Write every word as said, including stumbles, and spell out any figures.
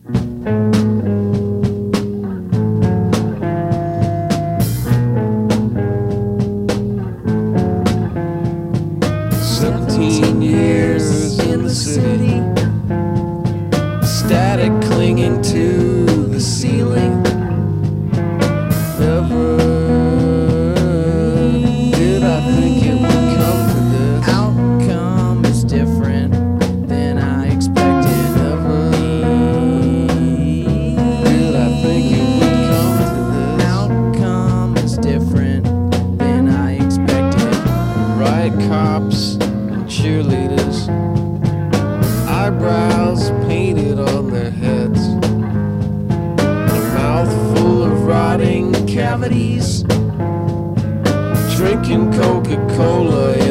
Seventeen years in the city, static clinging to the ceiling. Never did I think it would come to this. Outcome is different than I expected. Never did I think it would come to this. Outcome is different than I expected. Riot cops and cheerleaders, eyebrows painted on their heads, a mouth full of rotting cavities, drinking Coca-Cola